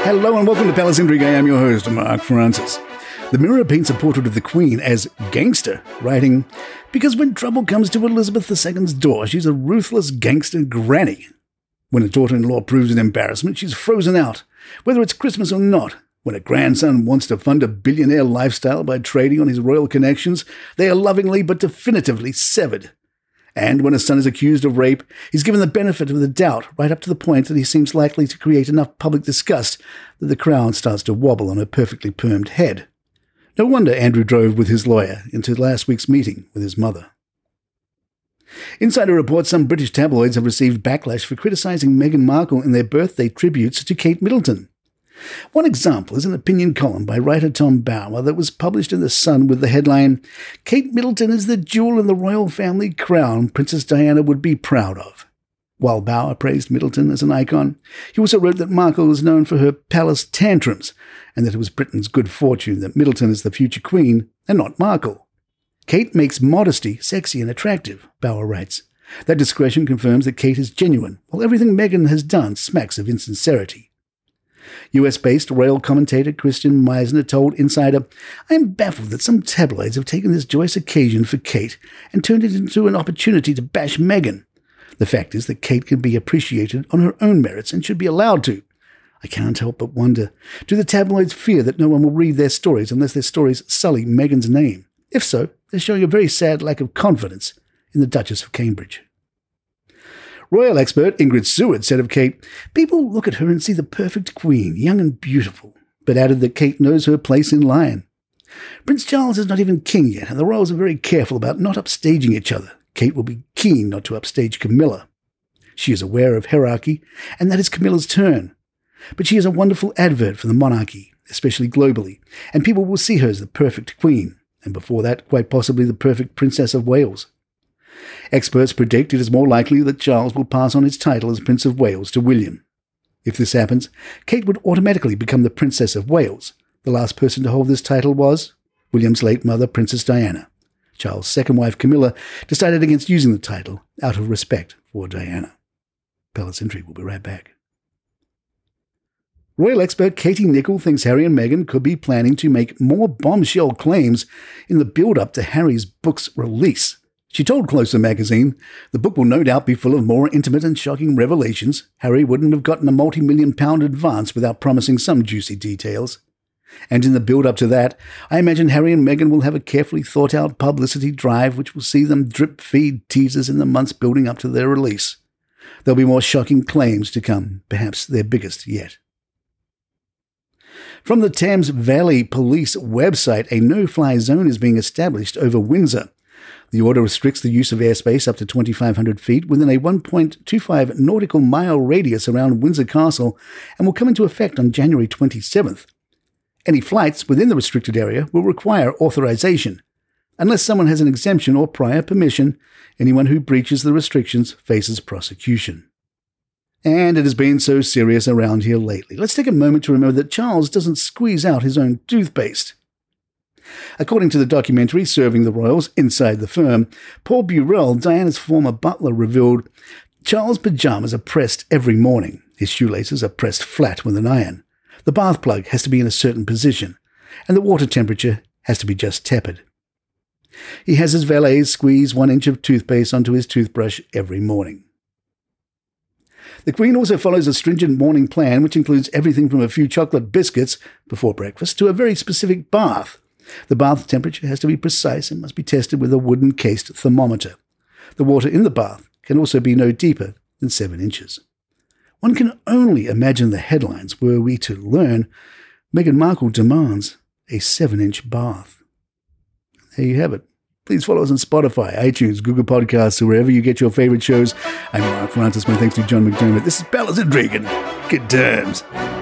Hello and welcome to Palace Intrigue. I am your host, Mark Francis. The Mirror paints a portrait of the Queen as gangster, writing, "Because when trouble comes to Elizabeth II's door, she's a ruthless gangster granny. When a daughter-in-law proves an embarrassment, she's frozen out, whether it's Christmas or not. When a grandson wants to fund a billionaire lifestyle by trading on his royal connections, they are lovingly but definitively severed. And when a son is accused of rape, he's given the benefit of the doubt right up to the point that he seems likely to create enough public disgust that the crown starts to wobble on her perfectly permed head. No wonder Andrew drove with his lawyer into last week's meeting with his mother." Insider reports some British tabloids have received backlash for criticising Meghan Markle in their birthday tributes to Kate Middleton. One example is an opinion column by writer Tom Bower that was published in The Sun with the headline, "Kate Middleton is the jewel in the royal family crown Princess Diana would be proud of." While Bower praised Middleton as an icon, he also wrote that Markle was known for her palace tantrums and that it was Britain's good fortune that Middleton is the future queen and not Markle. "Kate makes modesty sexy and attractive," Bower writes. "That discretion confirms that Kate is genuine, while everything Meghan has done smacks of insincerity." US-based royal commentator Christian Meisner told Insider, "I am baffled that some tabloids have taken this joyous occasion for Kate and turned it into an opportunity to bash Meghan. The fact is that Kate can be appreciated on her own merits and should be allowed to. I can't help but wonder, do the tabloids fear that no one will read their stories unless their stories sully Meghan's name? If so, they're showing a very sad lack of confidence in the Duchess of Cambridge." Royal expert Ingrid Seward said of Kate, "People look at her and see the perfect queen, young and beautiful," but added that Kate knows her place in line. "Prince Charles is not even king yet, and the royals are very careful about not upstaging each other. Kate will be keen not to upstage Camilla. She is aware of hierarchy, and that is Camilla's turn. But she is a wonderful advert for the monarchy, especially globally, and people will see her as the perfect queen, and before that, quite possibly the perfect Princess of Wales. Experts predict it is more likely that Charles will pass on his title as Prince of Wales to William. If this happens, Kate would automatically become the Princess of Wales. The last person to hold this title was William's late mother, Princess Diana. Charles' second wife, Camilla, decided against using the title out of respect for Diana. Palace Intrigue will be right back. Royal expert Katie Nicholl thinks Harry and Meghan could be planning to make more bombshell claims in the build-up to Harry's book's release. She told Closer magazine, "The book will no doubt be full of more intimate and shocking revelations. Harry wouldn't have gotten a multi-million-pound advance without promising some juicy details. And in the build-up to that, I imagine Harry and Meghan will have a carefully thought-out publicity drive which will see them drip-feed teasers in the months building up to their release. There'll be more shocking claims to come, perhaps their biggest yet." From the Thames Valley Police website, a no-fly zone is being established over Windsor. The order restricts the use of airspace up to 2,500 feet within a 1.25 nautical mile radius around Windsor Castle and will come into effect on January 27th. Any flights within the restricted area will require authorization. Unless someone has an exemption or prior permission, anyone who breaches the restrictions faces prosecution. And it has been so serious around here lately. Let's take a moment to remember that Charles doesn't squeeze out his own toothpaste. According to the documentary Serving the Royals Inside the Firm, Paul Burrell, Diana's former butler, revealed, "Charles' pajamas are pressed every morning. His shoelaces are pressed flat with an iron. The bath plug has to be in a certain position, and the water temperature has to be just tepid. He has his valets squeeze 1 inch of toothpaste onto his toothbrush every morning." The Queen also follows a stringent morning plan which includes everything from a few chocolate biscuits before breakfast to a very specific bath. The bath temperature has to be precise and must be tested with a wooden-cased thermometer. The water in the bath can also be no deeper than 7 inches. One can only imagine the headlines were we to learn Meghan Markle demands a 7-inch bath. There you have it. Please follow us on Spotify, iTunes, Google Podcasts, or wherever you get your favorite shows. I'm Mark Francis. My thanks to John McDermott. This is Palace Intrigue. Good times.